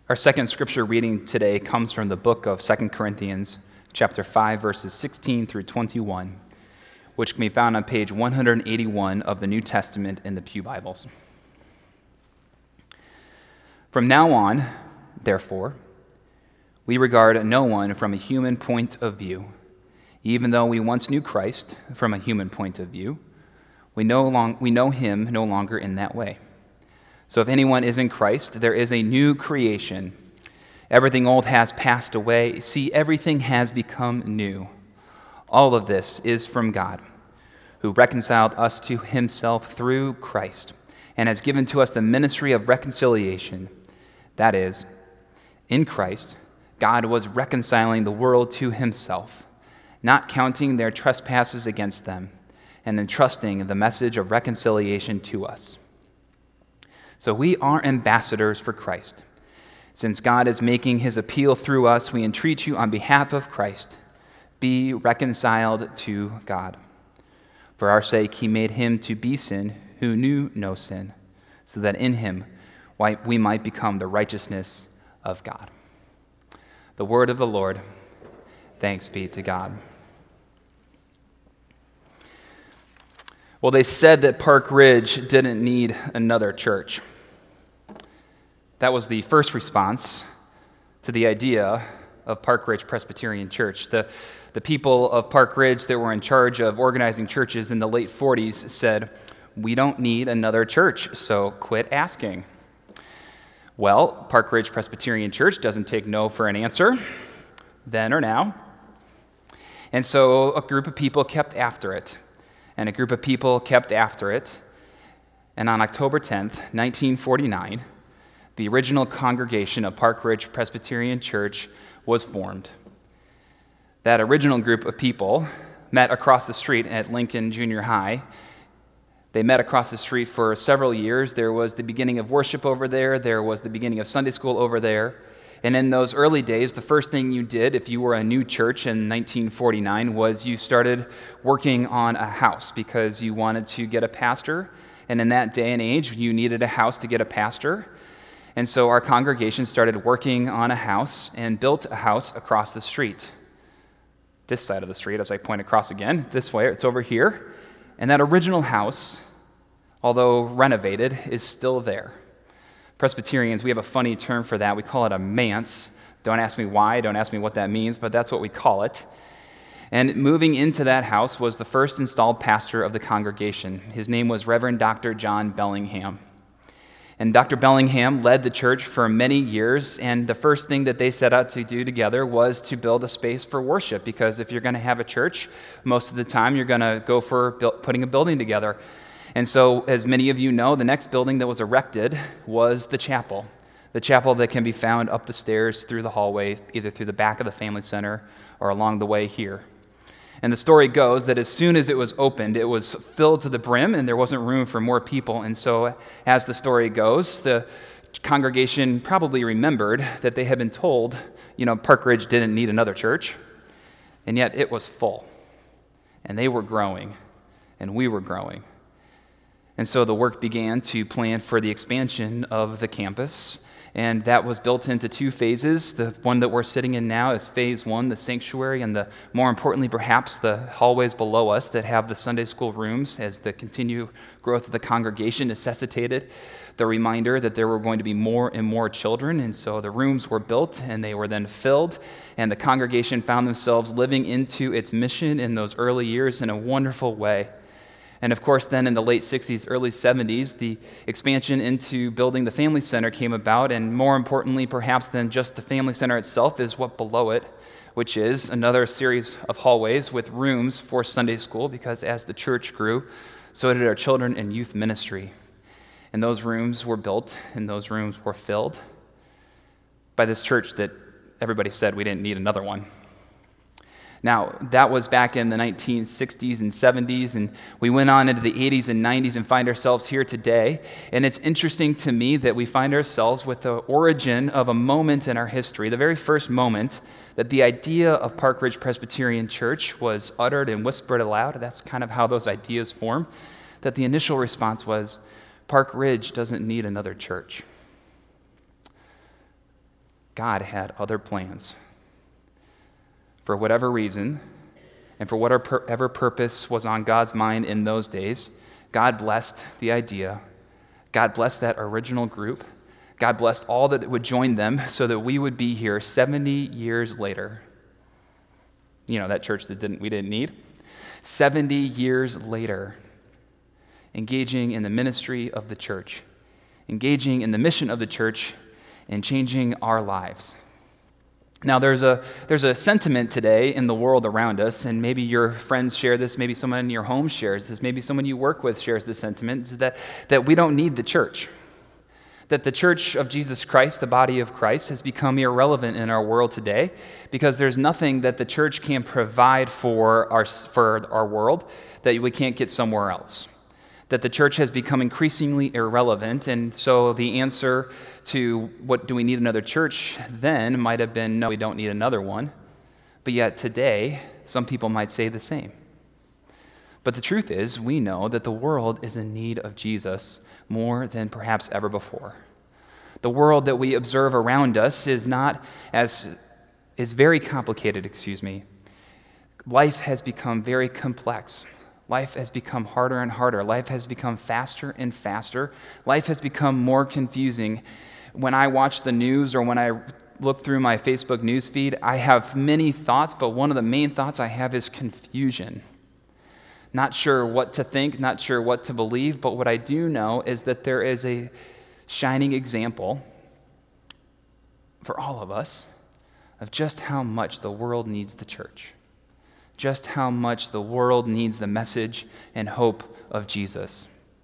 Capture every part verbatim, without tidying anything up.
Our second scripture reading today comes from the book of Second Corinthians, chapter five, verses sixteen through twenty-one, which can be found on page one hundred eighty-one of the New Testament in the Pew Bibles. From now on, therefore, we regard no one from a human point of view. Even though we once knew Christ from a human point of view, we no long, we know him no longer in that way. So if anyone is in Christ, there is a new creation. Everything old has passed away. See, everything has become new. All of this is from God, who reconciled us to himself through Christ and has given to us the ministry of reconciliation. That is, in Christ, God was reconciling the world to himself, not counting their trespasses against them, and entrusting the message of reconciliation to us. So we are ambassadors for Christ. Since God is making his appeal through us, we entreat you on behalf of Christ, be reconciled to God. For our sake, he made him to be sin who knew no sin, so that in him we might become the righteousness of God. The word of the Lord. Thanks be to God. Well, they said that Park Ridge didn't need another church. That was the first response to the idea of Park Ridge Presbyterian Church. The, the people of Park Ridge that were in charge of organizing churches in the late forties said, "We don't need another church, so quit asking." Well, Park Ridge Presbyterian Church doesn't take no for an answer, then or now. And so a group of people kept after it. And a group of people kept after it. And on October tenth, nineteen forty-nine, the original congregation of Park Ridge Presbyterian Church was formed. That original group of people met across the street at Lincoln Junior High. They met across the street for several years. There was the beginning of worship over there. There was the beginning of Sunday school over there. And in those early days, the first thing you did if you were a new church in nineteen forty-nine was you started working on a house because you wanted to get a pastor. And in that day and age, you needed a house to get a pastor. And so our congregation started working on a house and built a house across the street. This side of the street, as I point across again, this way, it's over here. And that original house, although renovated, is still there. Presbyterians, we have a funny term for that. We call it a manse. Don't ask me why, don't ask me what that means, but that's what we call it. And moving into that house was the first installed pastor of the congregation. His name was Reverend Doctor John Bellingham. And Doctor Bellingham led the church for many years, and the first thing that they set out to do together was to build a space for worship, because if you're going to have a church, most of the time you're going to go for putting a building together. And so, as many of you know, the next building that was erected was the chapel. The chapel that can be found up the stairs through the hallway, either through the back of the family center or along the way here. And the story goes that as soon as it was opened, it was filled to the brim and there wasn't room for more people. And so, as the story goes, the congregation probably remembered that they had been told, you know, Park Ridge didn't need another church. And yet it was full. And they were growing. And we were growing. And so the work began to plan for the expansion of the campus, and that was built into two phases. The one that we're sitting in now is phase one, the sanctuary, and the more importantly, perhaps, the hallways below us that have the Sunday school rooms as the continued growth of the congregation necessitated the reminder that there were going to be more and more children, and so the rooms were built, and they were then filled, and the congregation found themselves living into its mission in those early years in a wonderful way. And of course, then in the late sixties, early seventies, the expansion into building the Family Center came about, and more importantly, perhaps than just the Family Center itself, is what below it, which is another series of hallways with rooms for Sunday school, because as the church grew, so did our children and youth ministry. And those rooms were built, and those rooms were filled by this church that everybody said we didn't need another one. Now, that was back in the nineteen sixties and seventies, and we went on into the eighties and nineties and find ourselves here today. And it's interesting to me that we find ourselves with the origin of a moment in our history, the very first moment that the idea of Park Ridge Presbyterian Church was uttered and whispered aloud. That's kind of how those ideas form. That the initial response was, Park Ridge doesn't need another church. God had other plans. For whatever reason, and for whatever purpose was on God's mind in those days, God blessed the idea. God blessed that original group. God blessed all that would join them so that we would be here seventy years later. You know, that church that didn't we didn't need. seventy years later, engaging in the ministry of the church, engaging in the mission of the church, and changing our lives. Now, there's a there's a sentiment today in the world around us, and maybe your friends share this, maybe someone in your home shares this, maybe someone you work with shares this sentiment, is that, that we don't need the church. That the church of Jesus Christ, the body of Christ, has become irrelevant in our world today because there's nothing that the church can provide for our, for our world that we can't get somewhere else. That the church has become increasingly irrelevant, and so the answer to what do we need another church then might have been, no, we don't need another one. But yet today, some people might say the same. But the truth is, we know that the world is in need of Jesus more than perhaps ever before. The world that we observe around us is not as, is very complicated, excuse me. Life has become very complex. Life has become harder and harder. Life has become faster and faster. Life has become more confusing. When I watch the news or when I look through my Facebook news feed, I have many thoughts, but one of the main thoughts I have is confusion. Not sure what to think, not sure what to believe, but what I do know is that there is a shining example for all of us of just how much the world needs the church. Just how much the world needs the message and hope of Jesus.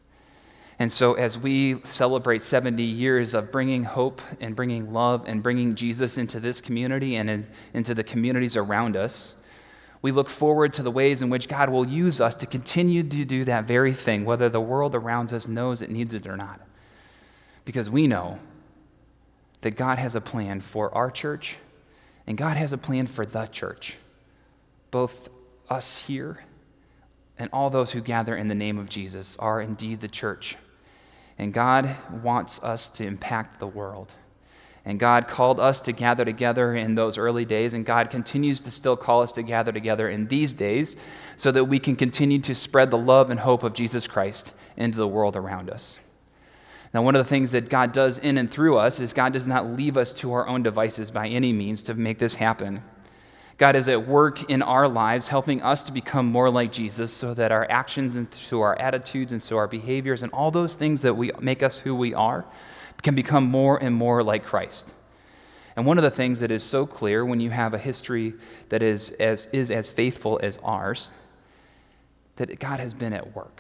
And so as we celebrate seventy years of bringing hope and bringing love and bringing Jesus into this community and in, into the communities around us, we look forward to the ways in which God will use us to continue to do that very thing, whether the world around us knows it needs it or not. Because we know that God has a plan for our church and God has a plan for the church. Both us here and all those who gather in the name of Jesus are indeed the church. And God wants us to impact the world. And God called us to gather together in those early days, and God continues to still call us to gather together in these days so that we can continue to spread the love and hope of Jesus Christ into the world around us. Now, one of the things that God does in and through us is God does not leave us to our own devices by any means to make this happen. God is at work in our lives, helping us to become more like Jesus so that our actions and so our attitudes and so our behaviors and all those things that we make us who we are can become more and more like Christ. And one of the things that is so clear when you have a history that is as, is as faithful as ours, that God has been at work.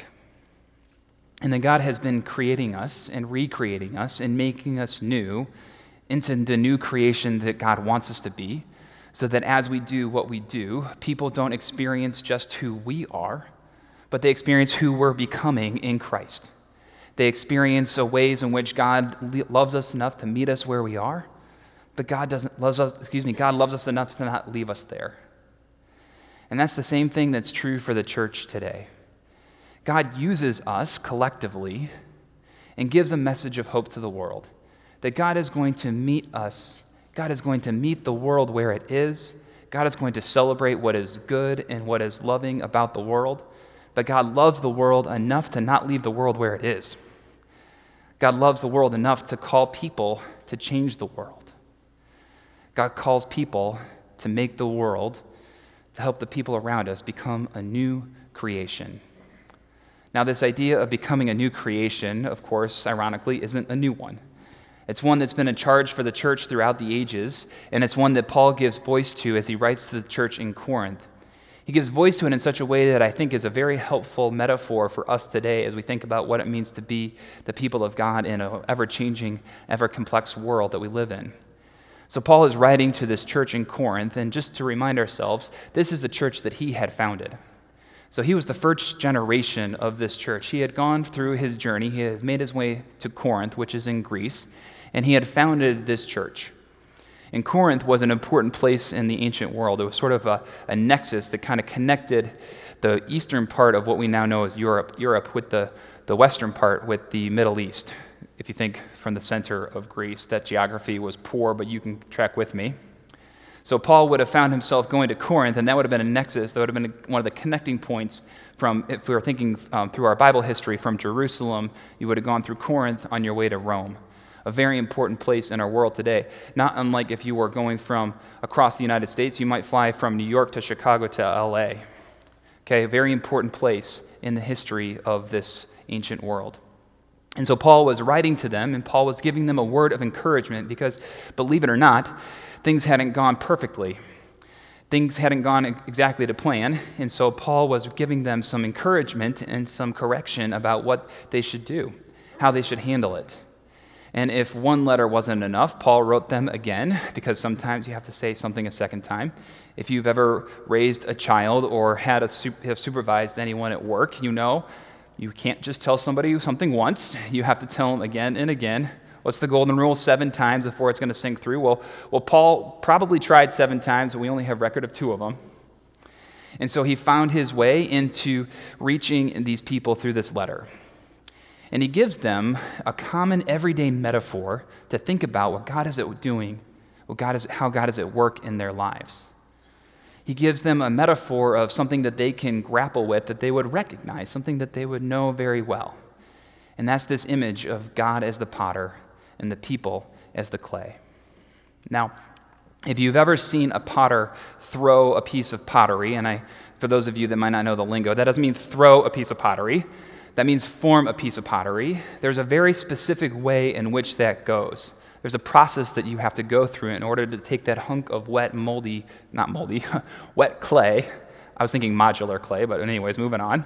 And that God has been creating us and recreating us and making us new into the new creation that God wants us to be, so that as we do what we do, people don't experience just who we are, but they experience who we're becoming in Christ. They experience the ways in which God loves us enough to meet us where we are, but God doesn't loves us, excuse me, God loves us enough to not leave us there. And that's the same thing that's true for the church today. God uses us collectively and gives a message of hope to the world, that God is going to meet us. God is going to meet the world where it is. God is going to celebrate what is good and what is loving about the world. But God loves the world enough to not leave the world where it is. God loves the world enough to call people to change the world. God calls people to make the world, to help the people around us become a new creation. Now, this idea of becoming a new creation, of course, ironically, isn't a new one. It's one that's been a charge for the church throughout the ages, and it's one that Paul gives voice to as he writes to the church in Corinth. He gives voice to it in such a way that I think is a very helpful metaphor for us today as we think about what it means to be the people of God in an ever-changing, ever-complex world that we live in. So Paul is writing to this church in Corinth, and just to remind ourselves, this is the church that he had founded. So he was the first generation of this church. He had gone through his journey. He had made his way to Corinth, which is in Greece, and he had founded this church. And Corinth was an important place in the ancient world. It was sort of a, a nexus that kind of connected the eastern part of what we now know as Europe, Europe with the, the western part with the Middle East. if you think from the center of Greece, that geography was poor, but you can track with me. So Paul would have found himself going to Corinth, and that would have been a nexus, that would have been one of the connecting points from, if we were thinking um, through our Bible history, from Jerusalem, you would have gone through Corinth on your way to Rome, a very important place in our world today. Not unlike if you were going from across the United States, you might fly from New York to Chicago to L A. Okay, a very important place in the history of this ancient world. And so Paul was writing to them, and Paul was giving them a word of encouragement because, believe it or not, things hadn't gone perfectly. Things hadn't gone exactly to plan, and so Paul was giving them some encouragement and some correction about what they should do, how they should handle it. And if one letter wasn't enough, Paul wrote them again, because sometimes you have to say something a second time. If you've ever raised a child or had a have supervised anyone at work, you know you can't just tell somebody something once. You have to tell them again and again. What's the golden rule? Seven times before it's going to sink through. Well, well, Paul probably tried seven times, but we only have record of two of them. And so he found his way into reaching these people through this letter. And he gives them a common everyday metaphor to think about what God is at doing, what God is, how God is at work in their lives. He gives them a metaphor of something that they can grapple with, that they would recognize, something that they would know very well. And that's this image of God as the potter and the people as the clay. Now, if you've ever seen a potter throw a piece of pottery, and I, for those of you that might not know the lingo, that doesn't mean throw a piece of pottery. That means form a piece of pottery. There's a very specific way in which that goes. There's a process that you have to go through in order to take that hunk of wet, moldy, not moldy, wet clay. I was thinking modular clay, but anyways, moving on.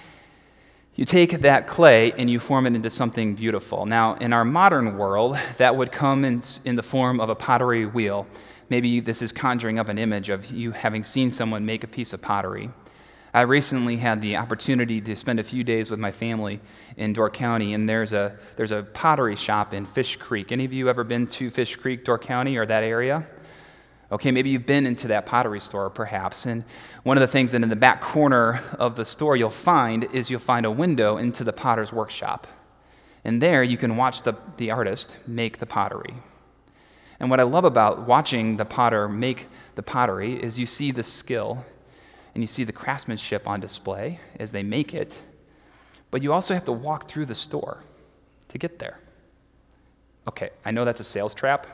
You take that clay and you form it into something beautiful. Now, in our modern world, that would come in, in the form of a pottery wheel. Maybe this is conjuring up an image of you having seen someone make a piece of pottery. I recently had the opportunity to spend a few days with my family in Door County, and there's a there's a pottery shop in Fish Creek. Any of you ever been to Fish Creek, Door County, or that area? Okay, maybe you've been into that pottery store, perhaps. And one of the things that in the back corner of the store you'll find is you'll find a window into the potter's workshop. And there you can watch the, the artist make the pottery. And what I love about watching the potter make the pottery is you see the skill and you see the craftsmanship on display as they make it, but you also have to walk through the store to get there. Okay, I know that's a sales trap,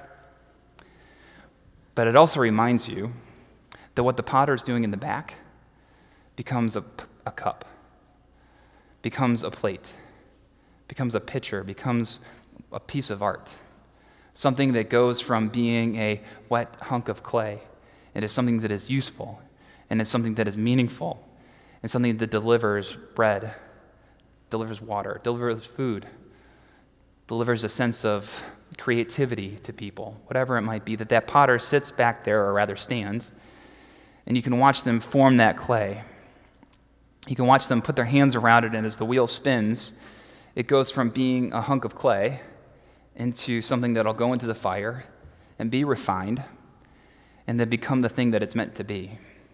but it also reminds you that what the potter is doing in the back becomes a, a cup, becomes a plate, becomes a pitcher, becomes a piece of art, something that goes from being a wet hunk of clay into something that is useful, and it's something that is meaningful, and something that delivers bread, delivers water, delivers food, delivers a sense of creativity to people, whatever it might be, that that potter sits back there, or rather stands, and you can watch them form that clay. You can watch them put their hands around it, and as the wheel spins, it goes from being a hunk of clay into something that'll go into the fire and be refined, and then become the thing that it's meant to be.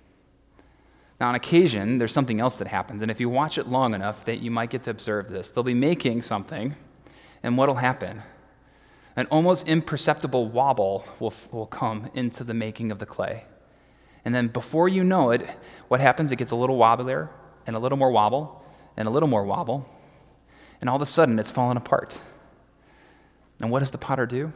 Now, on occasion, there's something else that happens, and if you watch it long enough, that you might get to observe this. They'll be making something, and what'll happen? An almost imperceptible wobble will, will come into the making of the clay. And then before you know it, what happens? It gets a little wobblier, and a little more wobble, and a little more wobble, and all of a sudden, it's falling apart. And what does the potter do?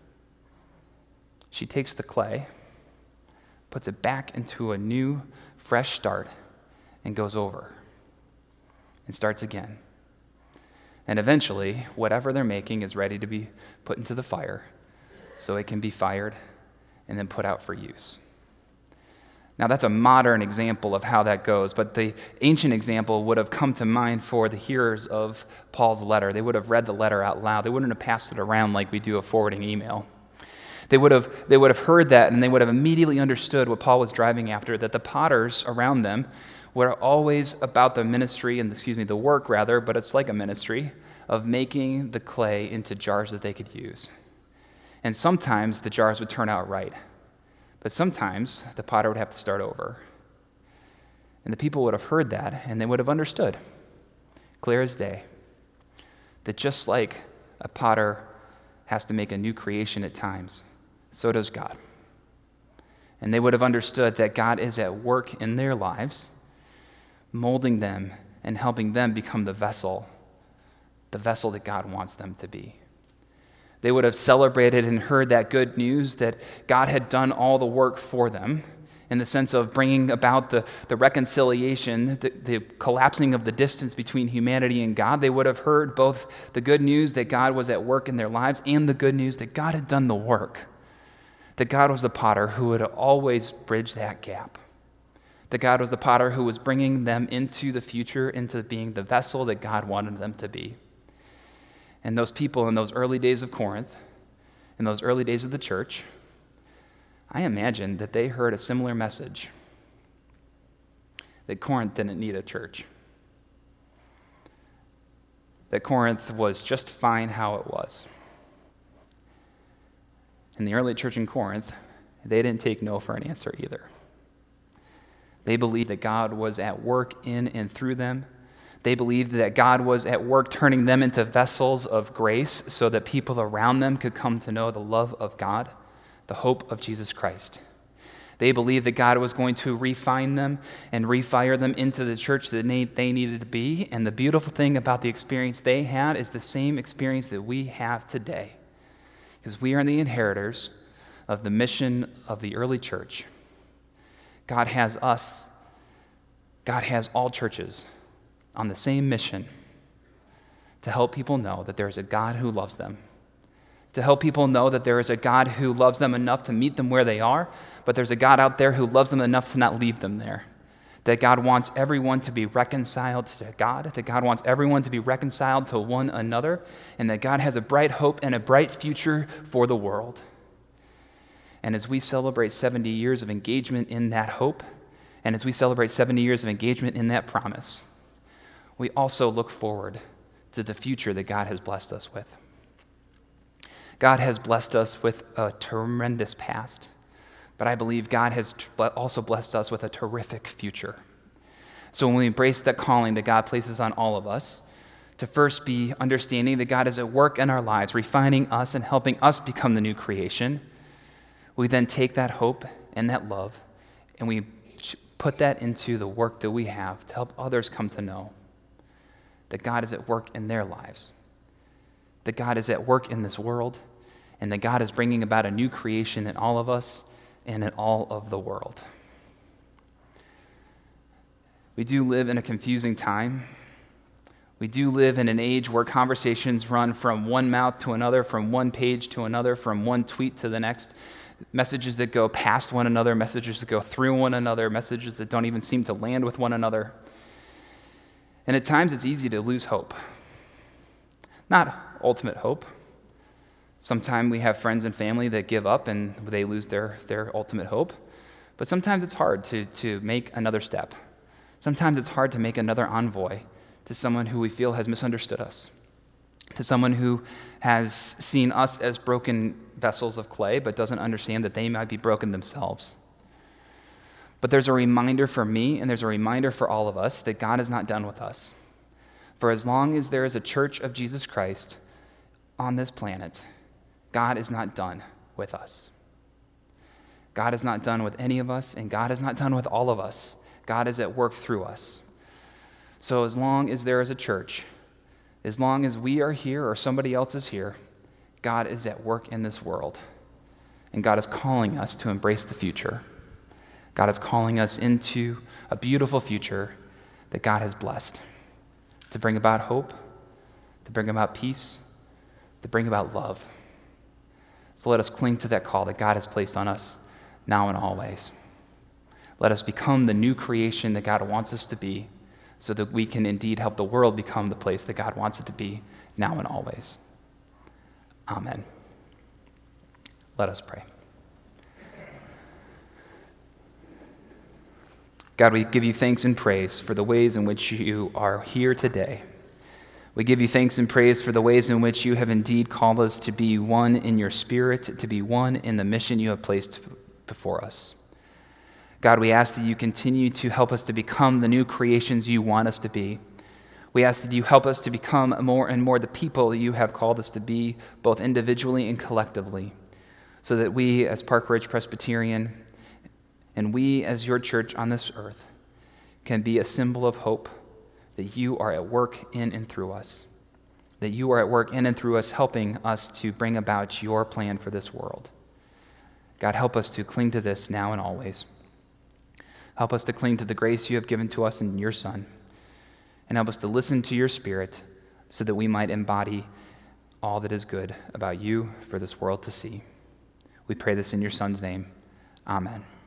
She takes the clay, puts it back into a new, fresh start, and goes over and starts again. And eventually, whatever they're making is ready to be put into the fire so it can be fired and then put out for use. Now, that's a modern example of how that goes, but the ancient example would have come to mind for the hearers of Paul's letter. They would have read the letter out loud. They wouldn't have passed it around like we do a forwarding email. They would have they would have heard that, and they would have immediately understood what Paul was driving after, that the potters around them were always about the ministry, and excuse me, the work rather, but it's like a ministry, of making the clay into jars that they could use. And sometimes the jars would turn out right, but sometimes the potter would have to start over. And the people would have heard that, and they would have understood, clear as day, that just like a potter has to make a new creation at times. So does God. And they would have understood that God is at work in their lives, molding them and helping them become the vessel, the vessel that God wants them to be. They would have celebrated and heard that good news that God had done all the work for them in the sense of bringing about the, the reconciliation, the, the collapsing of the distance between humanity and God. They would have heard both the good news that God was at work in their lives and the good news that God had done the work, that God was the potter who would always bridge that gap, that God was the potter who was bringing them into the future, into being the vessel that God wanted them to be. And those people in those early days of Corinth, in those early days of the church, I imagine that they heard a similar message, that Corinth didn't need a church, that Corinth was just fine how it was. In the early church in Corinth, they didn't take no for an answer either. They believed that God was at work in and through them. They believed that God was at work turning them into vessels of grace so that people around them could come to know the love of God, the hope of Jesus Christ. They believed that God was going to refine them and refire them into the church that they needed to be. And the beautiful thing about the experience they had is the same experience that we have today. Because we are the inheritors of the mission of the early church. God has us, God has all churches on the same mission to help people know that there is a God who loves them, to help people know that there is a God who loves them enough to meet them where they are, but there's a God out there who loves them enough to not leave them there, that God wants everyone to be reconciled to God, that God wants everyone to be reconciled to one another, and that God has a bright hope and a bright future for the world. And as we celebrate seventy years of engagement in that hope, and as we celebrate seventy years of engagement in that promise, we also look forward to the future that God has blessed us with. God has blessed us with a tremendous past, but I believe God has also blessed us with a terrific future. So when we embrace that calling that God places on all of us, to first be understanding that God is at work in our lives, refining us and helping us become the new creation, we then take that hope and that love, and we put that into the work that we have to help others come to know that God is at work in their lives, that God is at work in this world, and that God is bringing about a new creation in all of us and in all of the world. We do live in a confusing time. We do live in an age where conversations run from one mouth to another, from one page to another, from one tweet to the next. Messages that go past one another, messages that go through one another, messages that don't even seem to land with one another. And at times it's easy to lose hope. Not ultimate hope. Sometimes we have friends and family that give up and they lose their, their ultimate hope. But sometimes it's hard to, to make another step. Sometimes it's hard to make another envoy to someone who we feel has misunderstood us, to someone who has seen us as broken vessels of clay but doesn't understand that they might be broken themselves. But there's a reminder for me and there's a reminder for all of us that God is not done with us. For as long as there is a church of Jesus Christ on this planet, God is not done with us. God is not done with any of us, and God is not done with all of us. God is at work through us. So as long as there is a church, as long as we are here or somebody else is here, God is at work in this world. And God is calling us to embrace the future. God is calling us into a beautiful future that God has blessed, to bring about hope, to bring about peace, to bring about love. So let us cling to that call that God has placed on us now and always. Let us become the new creation that God wants us to be so that we can indeed help the world become the place that God wants it to be now and always. Amen. Let us pray. God, we give you thanks and praise for the ways in which you are here today. We give you thanks and praise for the ways in which you have indeed called us to be one in your spirit, to be one in the mission you have placed before us. God, we ask that you continue to help us to become the new creations you want us to be. We ask that you help us to become more and more the people you have called us to be, both individually and collectively, so that we as Park Ridge Presbyterian and we as your church on this earth can be a symbol of hope that you are at work in and through us, that you are at work in and through us, helping us to bring about your plan for this world. God, help us to cling to this now and always. Help us to cling to the grace you have given to us in your Son, and help us to listen to your Spirit so that we might embody all that is good about you for this world to see. We pray this in your Son's name. Amen.